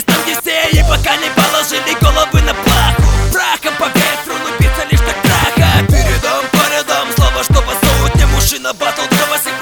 там где все, и пока не положили головы на плаху. Прахом по ветру, но биться лишь так траха. Передам по рядам слова, что по сотням. Мужчина батл, дрова